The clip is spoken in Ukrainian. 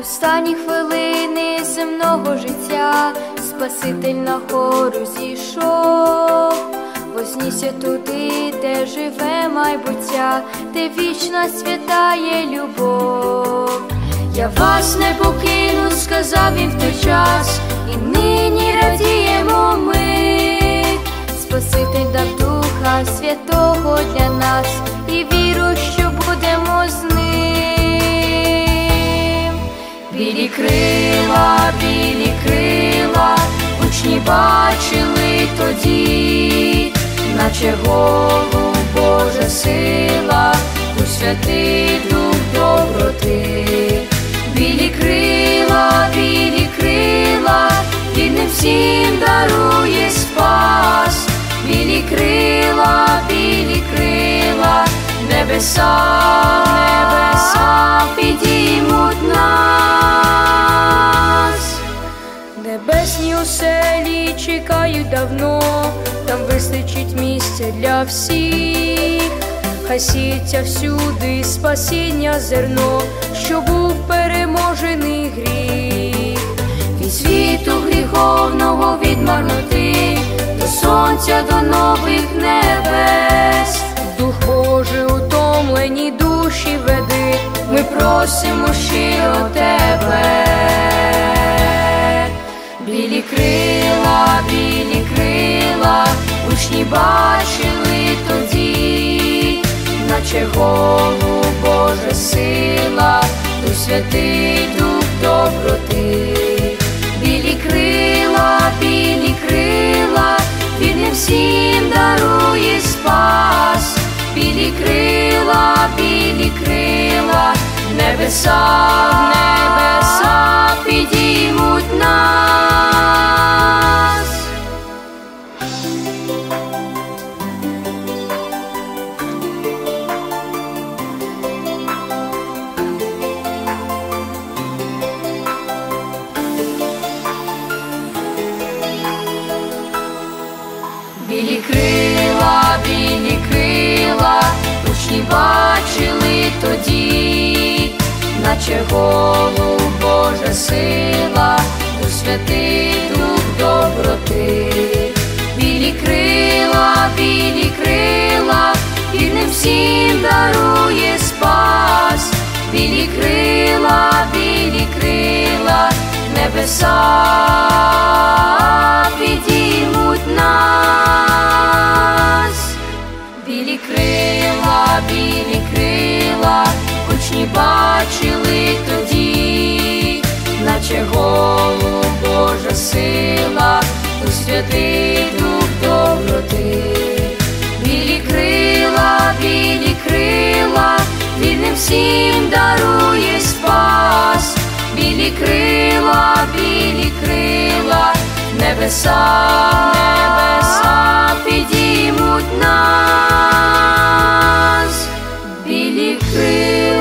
останні хвилини земного життя Спаситель на гору зійшов, вознісся туди, де живе майбуття, де вічна святає любов. Я вас не покину, сказав він в той час, і нині радіємо ми. Спаситель дав Духа Святого для нас, і віру, що будемо з ним. Білі крила, учні бачили тоді, наче голуб Божа сила, у Святий Дух доброти. Білі крила, вільним всім дарує спас. Білі крила, небеса підіймуть нас. Небесні оселі чекають давно, там вистачить місця для всіх. Хай сіється всюди спасіння зерно, що був переможений гріх. Від світу гріховного, від марноти, до сонця, до нових небес. Дух Божий утомлені душі веди, ми просимо щиро тебе. Білі крила, учні бачили тоді, наче голуб Божа сила, у Святий Дух доброти. Білі крила, вільним всім дарує спас. Білі крила, небеса підіймуть нас. Білі крила, учні бачили тоді, наче голуб Божа сила, у Святий Дух доброти. Білі крила, вільним всім дарує спас. Білі крила, небеса підіймуть нас. Білі крила, учні бачили тоді, наче голуб Божа сила, у Святий Дух доброти. Білі крила, вільним всім дарує спас. Білі крила, небеса підіймуть нас. Білі крила.